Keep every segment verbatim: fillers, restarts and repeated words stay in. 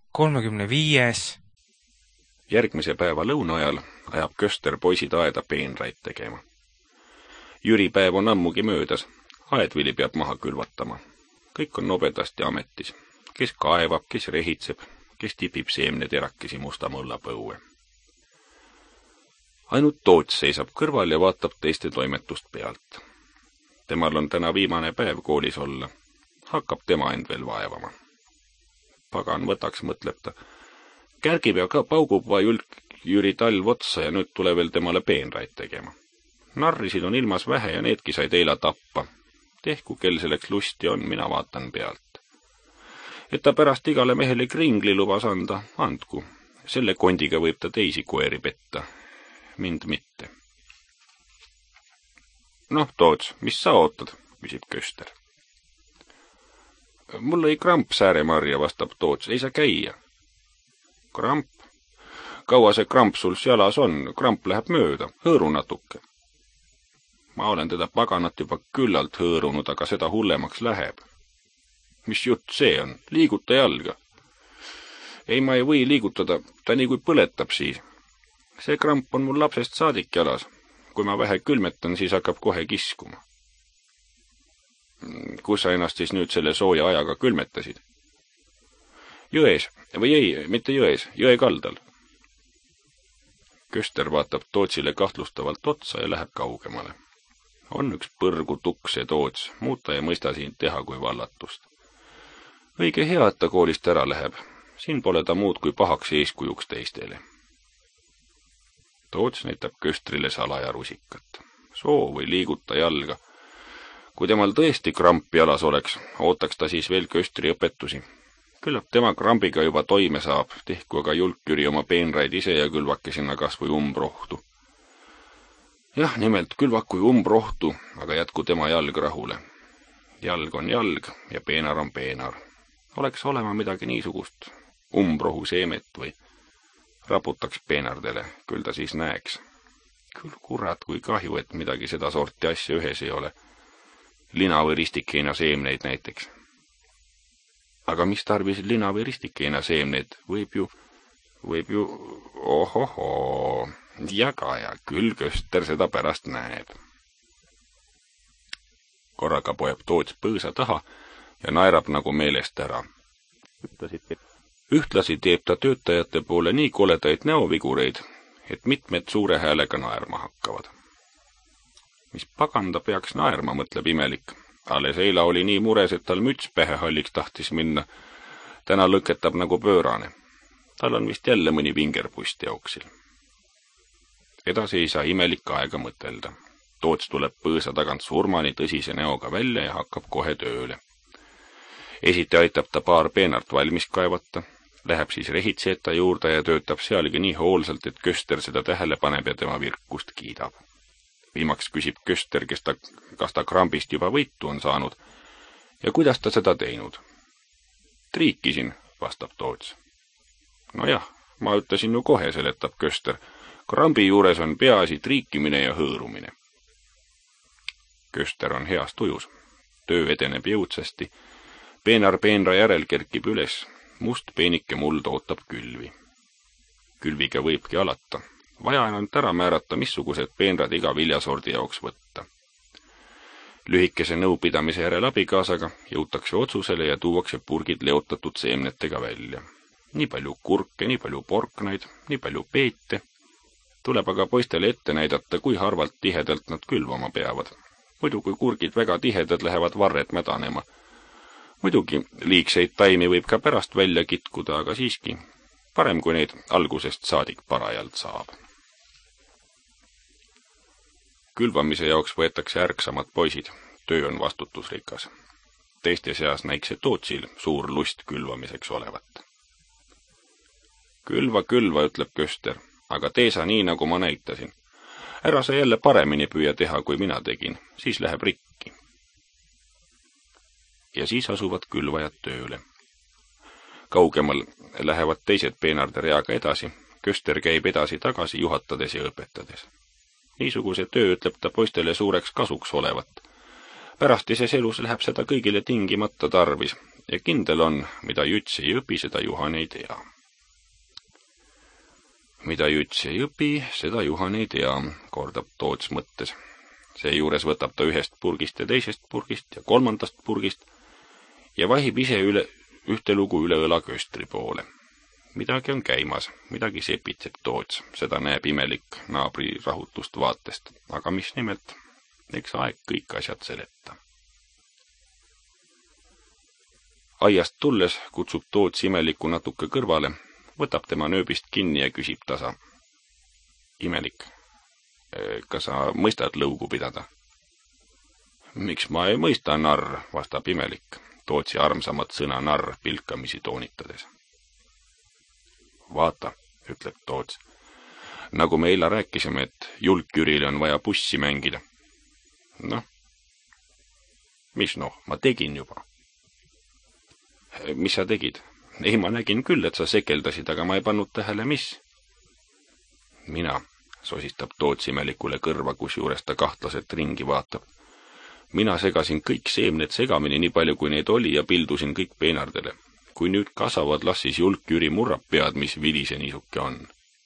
kolmekümne viies. Järgmise päeva lõuna ajal ajab Köster poisid aeda peenraid tegema. Jüri päev on ammugi möödas, aedvili peab maha külvatama. Kõik on nobedasti ametis, kes kaevab, kes rehitseb, kes tipib seemneterakesi musta mulla põue. Ainult Toots seisab kõrval ja vaatab teiste toimetust pealt. Temal on täna viimane päev koolis olla, hakkab tema end veel vaevama. Pagan võtaks, mõtleb ta. Kärgib ja ka paugub va julk Jüri talv otsa ja nüüd tule veel temale peenraid tegema. Narrisid on ilmas vähe ja needki said eila tappa. Tehku, kel selleks lusti on, mina vaatan pealt. Et ta pärast igale mehele kringli lubas anda, andku. Selle kondiga võib ta teisi koeri petta. Mind mitte. Noh, Toots, mis sa ootad, küsib Köster. Mul lõi kramp Sääremarja, vastab Toots, ei saa käia. Kramp? Kaua see kramp sul jalas on? Kramp läheb mööda, hõõru natuke. Ma olen teda paganat juba küllalt hõõrunud, aga seda hullemaks läheb. Mis jutt see on? Liiguta jalga. Ei, ma ei või liigutada, ta nii kui põletab siis. See kramp on mul lapsest saadik jalas. Kui ma vähe külmetan, siis hakkab kohe kiskuma. Kus sa ennast siis nüüd selle sooja ajaga külmetasid? Jões, või ei, mitte jões, jõe kaldal. Köster vaatab Tootsile kahtlustavalt otsa ja läheb kaugemale. On üks põrgu tukse Toots, muuta ei mõista siin teha kui vallatust. Õige hea, et ta koolist ära läheb. Siin pole ta muud kui pahaks eeskujuks teistele. Toots näitab Köstrile salaja rusikat. Soo või liiguta jalga. Kui temal tõesti kramp jalas oleks, ootaks ta siis veel Köstri õpetusi. Küllap tema krambiga juba toime saab, tehku aga julk Jüri oma peenraid ise ja külvake sinna kas või umbrohtu. Jah, nimelt külvaku umbrohtu, aga jätku tema jalg rahule. Jalg on jalg ja peenar on peenar. Oleks olema midagi niisugust, umbrohu seemet või raputaks peenardele, küll ta siis näeks. Küll kurat, kui kahju, et midagi seda sorti asja ühes ei ole. Lina või ristikeina seemneid näiteks. Aga mis tarvis lina või ristikeina seemneid? Võib ju, võib ju, ohohoo, jagaja, küll Köster seda pärast näeb. Korraga poeb Toots põõsa taha ja naerab nagu meelest ära. Ühtlasi teeb ta töötajate poole nii koledaid näovigureid, et mitmed suure häälega naerma hakkavad. Mis pagan ta peaks naerma, mõtleb imelik. Alles eila oli nii mures, et tal müts pähe halliks tahtis minna. Täna lõketab nagu pöörane. Tal on vist jälle mõni vingerpust jooksil. Edasi ei saa imelik aega mõtelda. Toots tuleb põõsa tagant surmani tõsise näoga välja ja hakkab kohe tööle. Esiti aitab ta paar peenart valmis kaevata, läheb siis rehitseta juurde ja töötab sealgi nii hoolsalt, et Köster seda tähele paneb ja tema virkust kiidab. Viimaks küsib Köster, kes ta, kas ta krambist juba võitu on saanud ja kuidas ta seda teinud. Triikisin, vastab Toots. Nojah, ma ütlesin ju kohe, seletab Köster. Krambi juures on peaasi triikimine ja hõõrumine. Köster on heas tujus. Töö edeneb jõudsasti. Peenar peenra järel kerkib üles. Must peenike muld ootab külvi. Külviga võibki alata. Vaja on ära määrata, missugused peenrad iga viljasordi jaoks võtta. Lühikese nõupidamise järel abikaasaga jõutakse otsusele ja tuuakse purgid leotatud seemnetega välja. Nii palju kurke, nii palju porknaid, nii palju peete. Tuleb aga poistele ette näidata, kui harvalt tihedalt nad külvama peavad. Muidu kui kurgid väga tihedad, lähevad varred mädanema. Muidugi liigseid taimi võib ka pärast välja kitkuda, aga siiski parem, kui neid algusest saadik parajalt saab. Külvamise jaoks võetakse ärksamad poisid, töö on vastutusrikas. Teiste seas näikse Tootsil suur lust külvamiseks olevat. Külva, külva, ütleb Köster, aga tee sa nii, nagu ma näitasin. Ära sa jälle paremini püüa teha, kui mina tegin, siis läheb rikki. Ja siis asuvad külvajad tööle. Kaugemal lähevad teised peenarde reaga edasi, Köster käib edasi tagasi juhatades ja õpetades. Niisuguse töö ütleb ta poistele suureks kasuks olevat. Pärastises elus läheb seda kõigile tingimata tarvis ja kindel on, mida Jüts ei õpi, seda Juhan ei tea. Mida Jüts ei õpi, seda Juhan ei tea, kordab Toots mõttes. Seejuures võtab ta ühest purgist ja teisest purgist ja kolmandast purgist ja vahib ise üle, ühte lugu üle õla köstri poole. Midagi on käimas, midagi sepitseb Toots, seda näeb imelik naabri rahutust vaatest, aga mis nimelt, eks aeg kõik asjad seleta. Aiast tulles kutsub Toots imeliku natuke kõrvale, võtab tema nööbist kinni ja küsib tasa. Imelik, kas sa mõistad lõugu pidada? Miks ma ei mõista, narr, vastab imelik, Tootsi armsamat sõna narr pilkamisi toonitades. Vaata, ütleb Toots, nagu me eila rääkisime, et Julk-Jürile on vaja bussi mängida. Noh, mis noh, ma tegin juba. Mis sa tegid? Ei, ma nägin küll, et sa sekeldasid, aga ma ei pannud tähele, mis. Mina, sosistab Toots imelikule kõrva, kus juures ta kahtlaselt ringi vaatab. Mina segasin kõik seemned segamini nii palju, kui neid oli ja pildusin kõik peenardele. Kui nüüd kasvavad, lassis Julk-Jüri murrab pead, mis vilise niisuke on.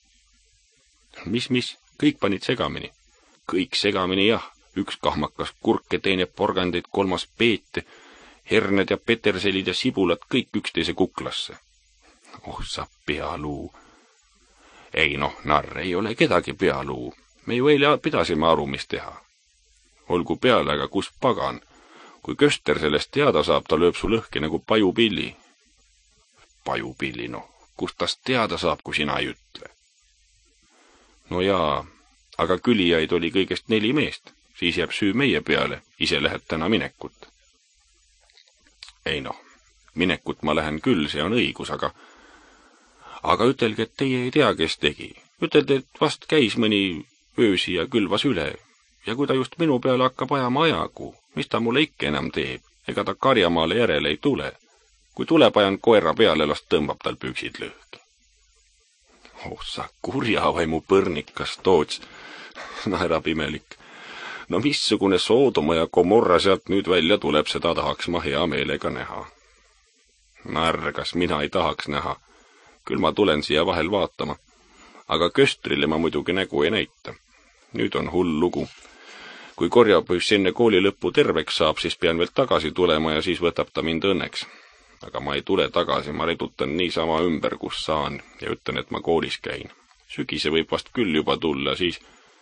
Mis, mis? Kõik panid segamini? Kõik segamini, jah. Üks kahmakas kurke, teine porgandeid, kolmas peete, herned ja peterselid ja sibulad, kõik üksteise kuklasse. Oh, sa pealuu. Ei noh, narr, ei ole kedagi pealuu. Me ju eile pidasime aru, mis teha. Olgu peale, aga kus pagan? Kui köster sellest teada saab, ta lööb su lõhki nagu pajupilli. Pajupilli, noh, kust tast teada saab, kui sina ei ütle? No jaa, aga külijaid oli kõigest neli meest, siis jääb süü meie peale, ise lähed täna minekut. Ei noh, minekut ma lähen küll, see on õigus, aga aga ütelge, et teie ei tea, kes tegi. Ütelge, et vast käis mõni öösi ja külvas üle, ja kui ta just minu peale hakkab ajama ajagu, mis ta mulle ikka enam teeb, ega ta karjamaale järele ei tule. Kui tuleb ajan koera peale, last tõmbab tal püksid lõhki. Oh, sa kurjavaimu põrnikas, Toots, naerab imelik. No missugune Soodoma ja Gomorra sealt nüüd välja tuleb, seda tahaks ma hea meelega näha. Narr, kas mina ei tahaks näha? Küll ma tulen siia vahel vaatama. Aga köstrile ma muidugi nägu ei näita. Nüüd on hull lugu. Kui korjapüss enne kooli lõppu terveks saab, siis pean veel tagasi tulema ja siis võtab ta mind õnneks. Aga ma ei tule tagasi, ma redutan niisama ümber, kus saan ja ütlen, et ma koolis käin. Sügise võib vast küll juba tulla, siis...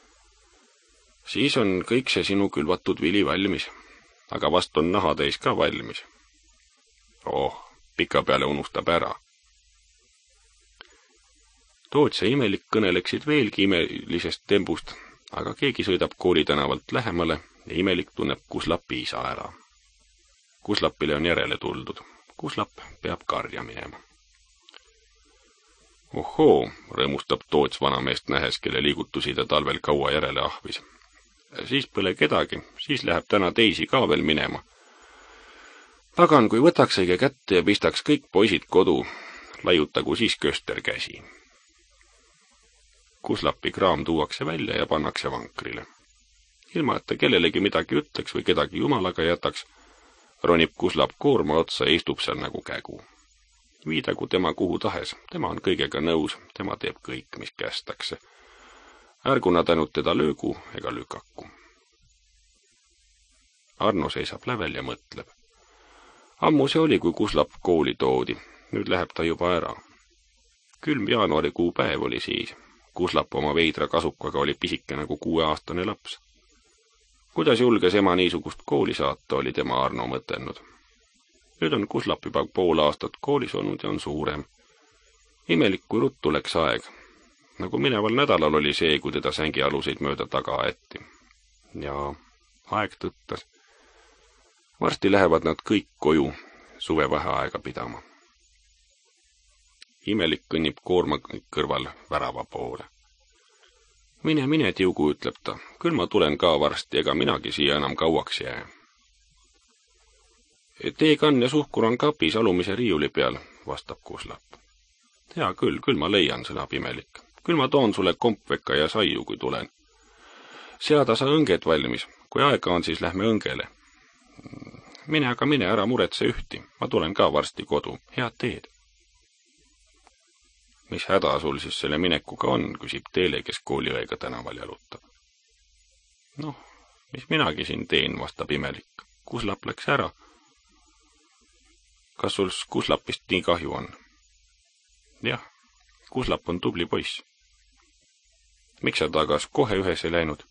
Siis on kõik see sinu külvatud vili valmis, aga vast on nahatäis ka valmis. Oh, pika peale unustab ära. Toots ja imelik kõneleksid veelgi imelisest tembust, aga keegi sõidab koolitänavalt lähemale ja imelik tunneb Kuslapi isa ära. Kuslapile on järele tuldud. Kuslap peab karja minema. Ohoo, rõõmustab Toots vanameest nähes, kelle liigutusi ta talvel kaua järele ahvis. Siis pole kedagi, siis läheb täna teisi ka veel minema. Pagan, kui võtaks õige kätte ja pistaks kõik poisid kodu, laiutagu siis köster käsi. Kuslapi kraam tuuakse välja ja pannakse vankrile. Ilma, et ta kellelegi midagi ütleks või kedagi jumalaga jätaks, ronib Kuslap koorma otsa ja istub seal nagu kägu. Viidagu tema kuhu tahes, tema on kõigega nõus, tema teeb kõik, mis kästakse. Ärgu nad ainult teda löögu ega lükaku. Arno seisab lävel ja mõtleb. Ammu see oli, kui Kuslap kooli toodi, nüüd läheb ta juba ära. Külm jaanuarikuu päev oli siis. Kuslap oma veidra kasukaga oli pisike nagu kuueaastane laps. Kuidas julges ema niisugust kooli saata, oli tema Arno mõtelnud. Nüüd on Kuslap juba pool aastat koolis olnud ja on suurem. Imelik, kui ruttu läks aeg. Nagu mineval nädalal oli see, kui teda sängialuseid mööda taga aeti. Ja aeg tõttas. Varsti lähevad nad kõik koju suvevaheaega pidama. Imelik kõnnib koorma kõrval värava poole. Mine, mine, Tiugu, ütleb ta, küll ma tulen ka varsti, ega minagi siia enam kauaks jää. Teekann ja suhkur on kapis alumise riiuli peal, vastab Kuslap. Hea küll, küll ma leian, sõnab imelik. Küll ma toon sulle kompveka ja saiu, kui tulen. Seada sa õnged valmis, kui aega on, siis lähme õngele. Mine aga mine, ära muretse ühti, ma tulen ka varsti kodu, head teed. Mis häda sul siis selle minekuga on, küsib Teele, kes kooliõega tänaval jalutab. Noh, mis minagi siin teen, vastab imelik. Kuslap läks ära. Kas sul Kuslapist nii kahju on? Jah, Kuslap on tubli poiss. Miks sa tagas kohe ühes ei läinud?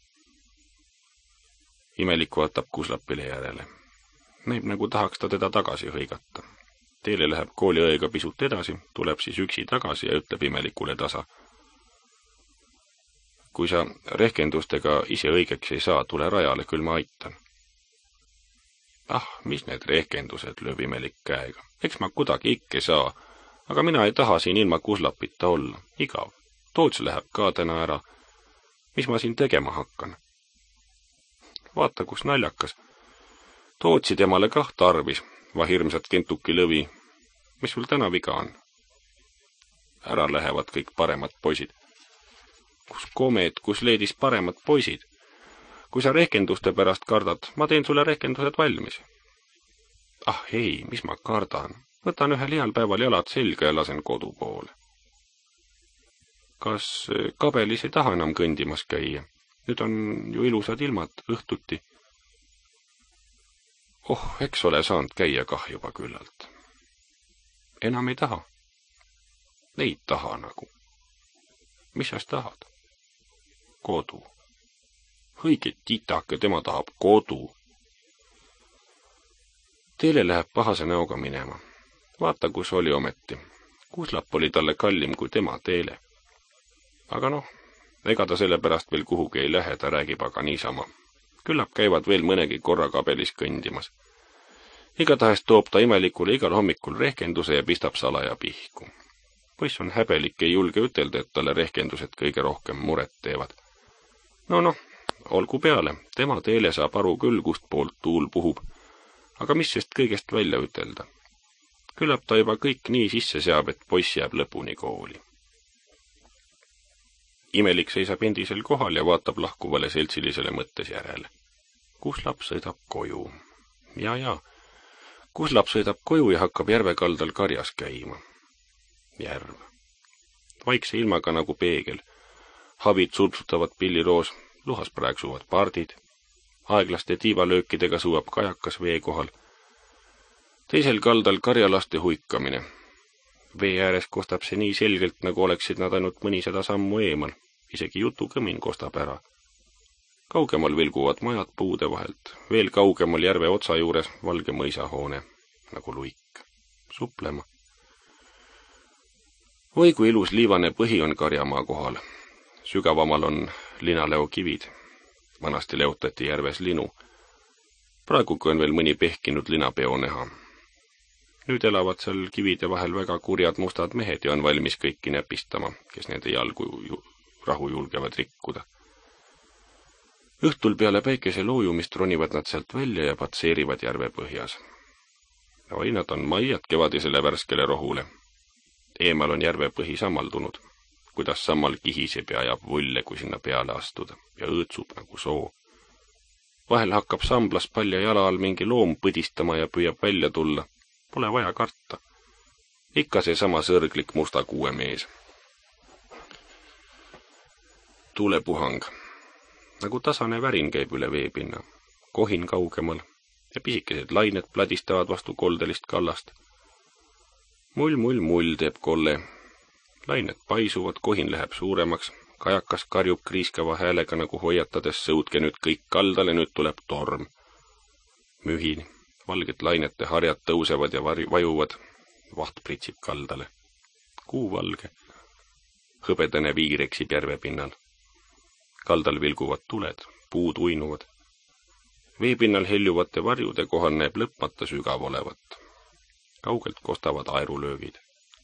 Imelik vaatab Kuslapile järele. Näib nagu tahaks ta teda tagasi hõigata. Teele läheb kooliõega pisut edasi, tuleb siis üksi tagasi ja ütleb imelikule tasa. Kui sa rehkendustega ise õigeks ei saa, tule rajale, küll ma aitan. Ah, mis need rehkendused, lööb imelik käega. Eks ma kudagi ikke saa, aga mina ei taha siin ilma Kuslapita olla. Igav. Toots läheb ka täna ära. Mis ma siin tegema hakkan? Vaata, kus naljakas. Tootsi temale kah tarvis, va hirmsat kentuki lõvi. Mis sul täna viga on? Ära lähevad kõik paremad poisid. Kus komed, kus leedis paremad poisid? Kui sa rehkenduste pärast kardad, ma teen sulle rehkendused valmis. Ah ei, mis ma kardan? Võtan ühel heal päeval jalad selga ja lasen kodu poole. Kas kabelis ei taha enam kõndimas käia? Nüüd on ju ilusad ilmad õhtuti. Oh, eks ole saanud käia kah juba küllalt. Enam ei taha. Ei taha nagu. Mis sa tahad? Kodu. Õige titake, tema tahab kodu. Teele läheb pahase näoga minema. Vaata, kus oli ometi. Kuslap oli talle kallim kui tema Teele. Aga noh, ega ta selle pärast veel kuhugi ei lähe, ta räägib aga niisama. Küllap käivad veel mõnegi korra kabelis kõndimas. Igatahes toob ta imelikule igal hommikul rehkenduse ja pistab salaja pihku. Poiss on häbelik, ei julge ütelda, et talle rehkendused kõige rohkem muret teevad. No noh, olgu peale, tema Teele saab aru küll, kust poolt tuul puhub. Aga mis sest kõigest välja ütelda? Küllap ta juba kõik nii sisse seab, et poiss jääb lõpuni kooli. Imelik seisab endisel kohal ja vaatab lahkuvale seltsilisele mõttes järele. Kuslap sõidab koju. Ja, ja. Kuslap sõidab koju ja hakkab järve kaldal karjas käima. Järv. Vaikse ilmaga nagu peegel. Havid surpsutavad pilliroos, luhas praegsuvad pardid. Aeglaste tiivalöökidega suuab kajakas vee kohal. Teisel kaldal karjalaste huikamine. Vee ääres kostab see nii selgelt, nagu oleksid nad ainult mõnisada sammu eemal. Isegi jutukõmin kostab ära. Kaugemal vilguvad majad puude vahelt. Veel kaugemal järve otsa juures valge mõisahoone, nagu luik. Suplema. Oi, kui ilus liivane põhi on karjamaa kohal. Sügavamal on linaleo kivid. Vanasti leotati järves linu. Praegugi on veel mõni pehkinud linapeo näha. Nüüd elavad seal kivide vahel väga kurjad mustad mehed ja on valmis kõiki näpistama, kes nende jalgu ju rahu julgevad rikkuda. Õhtul peale päikese loojumist ronivad nad sealt välja ja patseerivad järve põhjas. Oi, nad on maiad kevadisele värskele rohule. Eemal on järve põhi sammaldunud, kuidas sammal kihiseb ja ajab vulle, kui sinna peale astuda ja õõtsub nagu soo. Vahel hakkab samblas palja jala all mingi loom põdistama ja püüab välja tulla. Pole vaja karta. Ikka see sama sõrglik musta kuue mees. Tuulepuhang. Nagu tasane värin käib üle veepinna. Kohin kaugemal ja pisikesed lained pladistavad vastu koldelist kallast. Mull, mull, mull teeb kolle. Lained paisuvad, kohin läheb suuremaks. Kajakas karjub kriiskava häälega nagu hoiatades, sõudke nüüd kõik kaldale, nüüd tuleb torm. Mühin. Valged lainete harjad tõusevad ja vajuvad, vaht pritsib kaldale. Kuu valge. Hõbedane viir eksib järve pinnal. Kaldal vilguvad tuled, puud uinuvad. Veepinnal heljuvate varjude kohal näeb lõpmata sügav olevat. Kaugelt kostavad aerulöögid.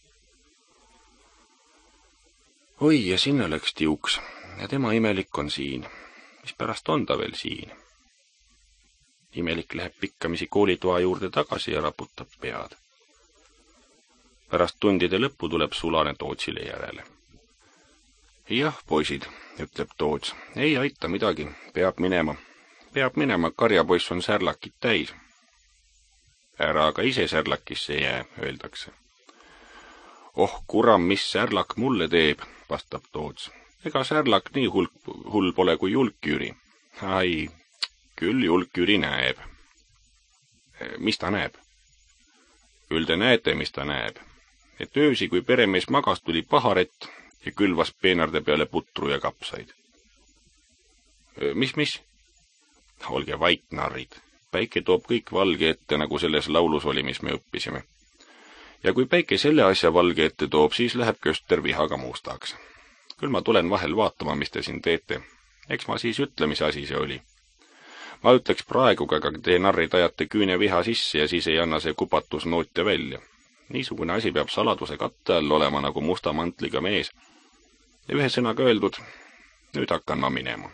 Oi, ja sinna läks tiuks, ja tema imelik on siin. Mis pärast on ta veel siin? Imelik läheb pikkamisi koolitoa juurde tagasi ja raputab pead. Pärast tundide lõppu tuleb sulane Tootsile järele. Jah, poisid, ütleb Toots, ei aita midagi, peab minema. Peab minema, karjapoiss on särlakid täis. Ära aga ise särlakisse jää, öeldakse. Oh, kuram, mis särlak mulle teeb, vastab Toots. Ega särlak nii hulk, hull pole kui julk Jüri. Ai, küll julk Jüri näeb. Mis ta näeb? Küll te näete, mis ta näeb. Et öösi, kui peremees magas, tuli paharet ja külvas peenarde peale putru ja kapsaid. Mis, mis? Olge vait, narrid. Päike toob kõik valge ette, nagu selles laulus oli, mis me õppisime. Ja kui päike selle asja valge ette toob, siis läheb köster vihaga mustaks. Küll ma tulen vahel vaatama, mis te siin teete. Eks ma siis ütle, mis asi see oli. Ma ütleks praegu, aga te narrid ajate küüne viha sisse ja siis ei anna see kupatus noote välja. Niisugune asi peab saladuse katte all olema nagu musta mantliga mees. Ja ühe sõnaga öeldud, nüüd hakkan ma minema.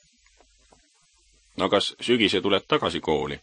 No kas sügise tuled tagasi kooli?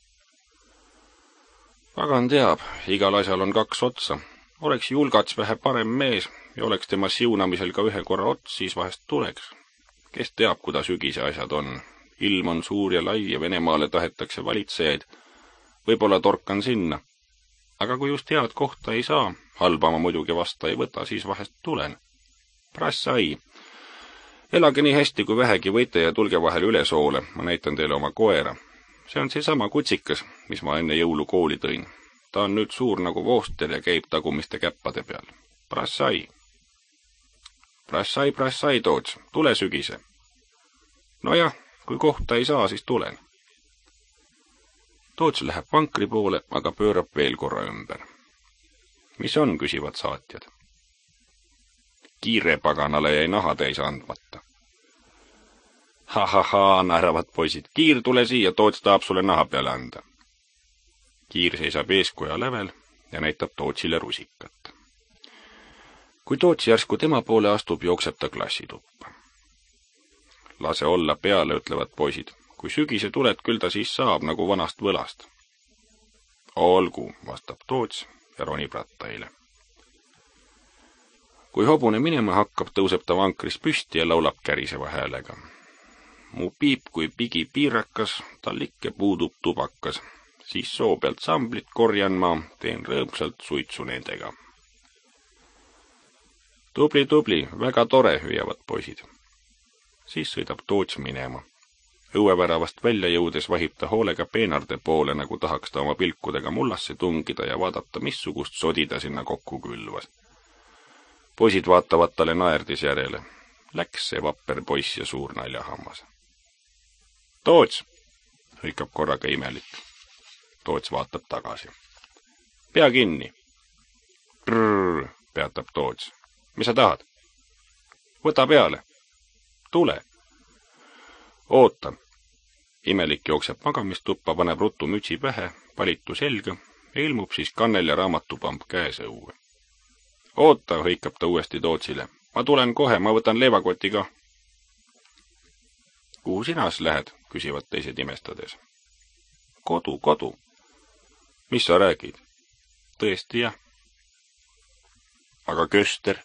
Pagan teab, igal asjal on kaks otsa. Oleks Julgats vähe parem mees ja oleks tema siunamisel ka ühe korra ots, siis vahest tuleks. Kes teab, kuda sügise asjad on? Ilm on suur ja lai ja Venemaale tahetakse valitsejaid. Võib-olla torkan sinna. Aga kui just head kohta ei saa, halba ma muidugi vasta ei võta, siis vahest tulen. Prass sai. Elage nii hästi kui vähegi võite ja tulge vahel üle soole, ma näitan teile oma koera. See on seesama kutsikas, mis ma enne jõulu kooli tõin. Ta on nüüd suur nagu vooster ja käib tagumiste käppade peal. Prassai. Prassai, prassai, Toots, tule sügise. Nojah, kui kohta ei saa, siis tulen. Toots läheb vankri poole, aga pöörab veel korra ümber. Mis on, küsivad saatjad. Kiire paganale jäi nahatäis andmata. Ha-ha-ha, naeravad poisid. Kiir, tule siia, Toots tahab sulle naha peale anda. Kiir seisab eeskoja lävel ja näitab Tootsile rusikat. Kui Toots järsku tema poole astub, jookseb ta klassituppa. Lase olla peale, ütlevad poisid. Kui sügise tuled, küll ta siis saab nagu vanast võlast. Olgu, vastab Toots ja ronib rattaile. Kui hobune minema hakkab, tõuseb ta vankrist püsti ja laulab käriseva häälega. Mu piip kui pigi piirakas, tal ikke puudub tubakas. Siis soo pealt samblit korjan ma, teen rõõmsalt suitsu nendega. Tubli, tubli, väga tore, hüüavad poisid. Siis sõidab Toots minema. Õueväravast välja jõudes vahib ta hoolega peenarde poole, nagu tahaks ta oma pilkudega mullasse tungida ja vaadata, missugust sodi ta sinna kokku külvas. Poisid vaatavad talle naerdis järele. Läks see vapper poiss ja suur naljahammas. Toots, hõikab korraga imelik. Toots vaatab tagasi. Pea kinni. Prrr, peatab Toots. Mis sa tahad? Võta peale. Tule. Oota. Imelik jookseb magamistuppa, paneb ruttu mütsi pähe, palitu selga ja ilmub siis kannel ja raamatupamp käes õue. Oota, hõikab ta uuesti Tootsile. Ma tulen kohe, ma võtan leevakoti ka. Kuhu sinas lähed, küsivad teised imestades. Kodu, kodu. Mis sa räägid? Tõesti jah. Aga köster?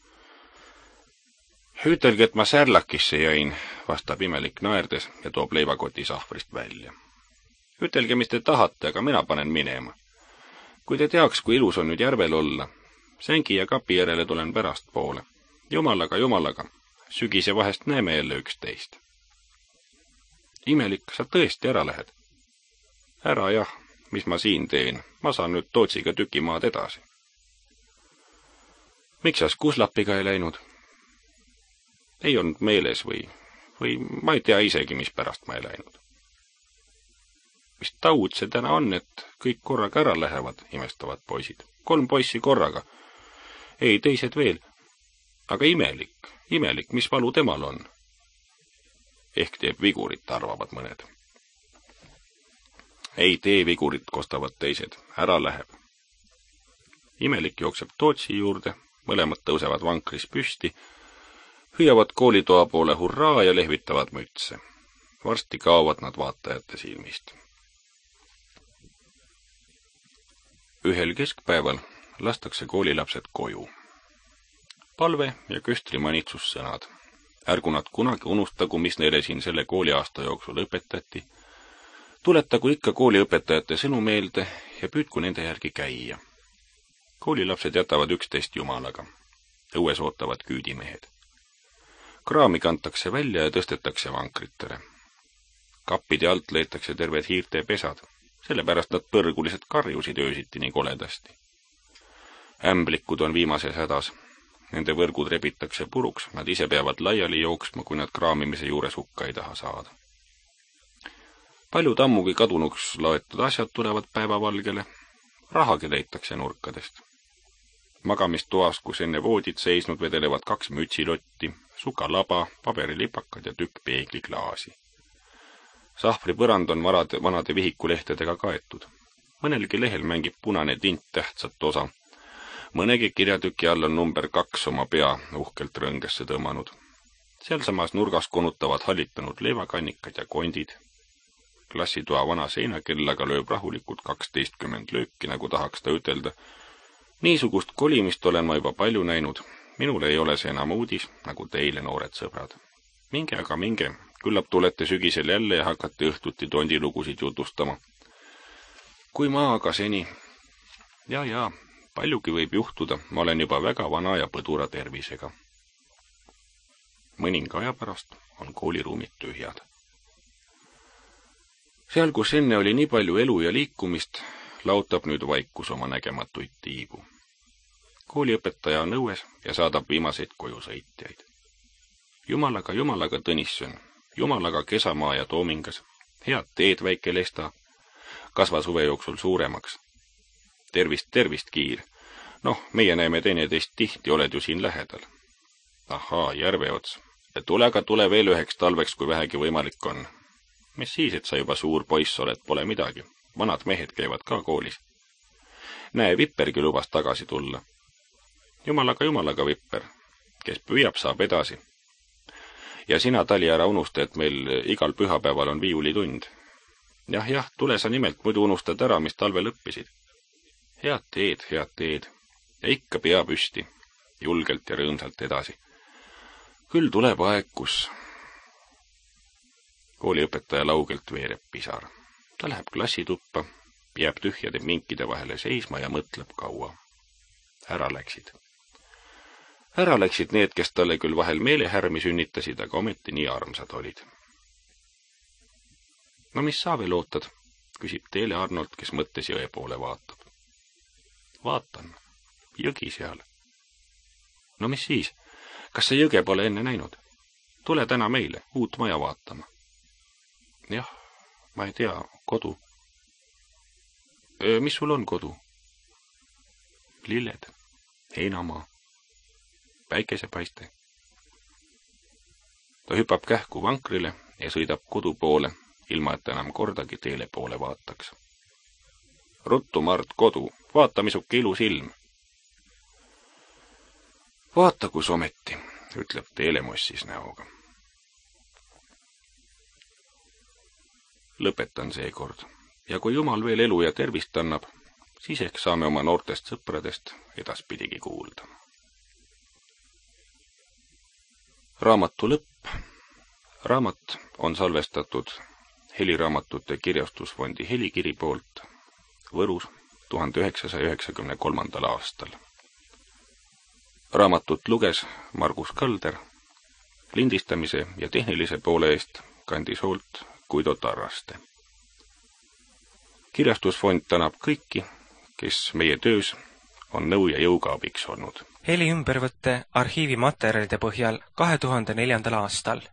Hüütelge, et ma särlakisse jäin, vastab imelik naerdes ja toob leivakoti sahvrist välja. Hüütelge, mis te tahate, aga mina panen minema. Kui te teaks, kui ilus on nüüd järvel olla, sängi ja kapi järele tulen pärast poole. Jumalaga, jumalaga, sügise vahest näeme jälle üksteist. Imelik, sa tõesti ära lähed? Ära jah, mis ma siin teen, ma saan nüüd Tootsiga tükimaad edasi. Miks sa Skuslapiga ei läinud? Ei olnud meeles või, või ma ei tea isegi, mis pärast ma ei läinud. Mis taud see täna on, et kõik korraga ära lähevad, imestavad poisid. Kolm poissi korraga. Ei, teised veel. Aga imelik, imelik, mis valu temal on? Ehk teeb vigurit, arvavad mõned. Ei tee vigurit, kostavad teised. Ära läheb. Imelik jookseb Tootsi juurde, mõlemad tõusevad vankris püsti, hüüavad koolitoa poole hurraa ja lehvitavad mütse. Varsti kaovad nad vaatajate silmist. Ühel keskpäeval lastakse koolilapsed koju. Palve ja köstri manitsussõnad. Ärgu nad kunagi unustagu, mis neile siin selle kooliaasta jooksul õpetati. Tuletagu ikka kooliõpetajate sõnu meelde ja püüdku nende järgi käia. Koolilapsed jätavad üksteist jumalaga. Õues ootavad küüdimehed. Kraami kantakse välja ja tõstetakse vankritele. Kappide alt leitakse terved hiirte pesad, sellepärast nad põrgulised karjusid öösiti nii koledasti. Ämblikud on viimases hädas. Nende võrgud rebitakse puruks, nad ise peavad laiali jooksma, kui nad kraamimise juures hukka ei taha saada. Paljud ammugi kadunuks loetud asjad tulevad päevavalgele, rahagi leitakse nurkadest. Magamistoas, kus enne voodid seisnud, vedelevad kaks mütsilotti, sukalaba, paberilipakad ja tükk peegliklaasi. Sahvri põrand on varade, vanade vihikulehtedega kaetud. Mõnelgi lehel mängib punane tint tähtsat osa. Mõnegi kirjatüki all on number kaks oma pea uhkelt rõngesse tõmmanud. Sealsamas nurgas konutavad hallitanud leivakannikad ja kondid. Klassitoa vana seinakellaga lööb rahulikult kaksteistkümmend lööki, nagu tahaks ta ütelda. Niisugust kolimist olen ma juba palju näinud. Minul ei ole see enam uudis, nagu teile, noored sõbrad. Minge aga minge, küllap tulete sügisel jälle ja hakati õhtuti tondilugusid jutustama. Kui ma aga seni... Ja, ja, paljugi võib juhtuda, ma olen juba väga vana ja põdura tervisega. Mõninga aja pärast on kooliruumid tühjad. Seal, kus enne oli nii palju elu ja liikumist, lautab nüüd vaikus oma nägematuid tiibu. Kooliõpetaja on õues ja saadab viimaseid koju sõitjaid. Jumalaga, jumalaga Tõnisson, jumalaga Kesamaa ja Toomingas, head teed väike lesta, kasva suve jooksul suuremaks. Tervist, tervist, Kiir. Noh, meie näeme teineteist tihti, oled ju siin lähedal. Ahaa, Järveots. Tule aga tule veel üheks talveks, kui vähegi võimalik on. Mis siis, et sa juba suur poiss oled, pole midagi. Vanad mehed käivad ka koolis. Näe, Vippergi lubas tagasi tulla. Jumalaga, jumalaga, Vipper. Kes püüab, saab edasi. Ja sina, Tali, ära unusta, et meil igal pühapäeval on viiulitund. Jah, jah, tule sa nimelt, muidu unustad ära, mis talvel õppisid. Head teed, head teed. Ja ikka pea püsti. Julgelt ja rõõmsalt edasi. Küll tuleb aeg, kus... Kooliõpetaja laugelt veereb pisar. Ta läheb klassituppa, jääb tühjade minkide vahele seisma ja mõtleb kaua. Ära läksid. Ära läksid need, kes talle küll vahel meelehärmi sünnitasid, aga ometi nii armsad olid. No mis sa veel ootad, küsib Teele Arnold, kes mõttes jõe poole vaatab. Vaatan, jõgi seal. No mis siis? Kas see jõge pole enne näinud? Tule täna meile, uut maja vaatama. Jah, ma ei tea, kodu. Mis sul on kodu? Lilled, heinamaa, päikesepaiste. Ta hüppab kähku vankrile ja sõidab kodu poole, ilma et enam kordagi Teele poole vaataks. Ruttu, Mart, kodu, vaata misuke ilus ilm. Vaata, kus ometi, ütleb Teele mossis näoga. Lõpetan seekord, ja kui Jumal veel elu ja tervist annab, siis ehk saame oma noortest sõpradest edaspidigi kuulda. Raamatu lõpp. Raamat on salvestatud Heliraamatute Kirjastusfondi Helikiri poolt Võrus tuhande üheksasaja üheksakümne kolmandal aastal. Raamatut luges Margus Kalder, lindistamise ja tehnilise poole eest kandis hoolt Guido Tarraste. Kirjastusfond tänab kõiki, kes meie töös on nõu ja jõuga abiks olnud. Heli ümbervõtte arhiivimaterjalide põhjal kahe tuhande neljandal aastal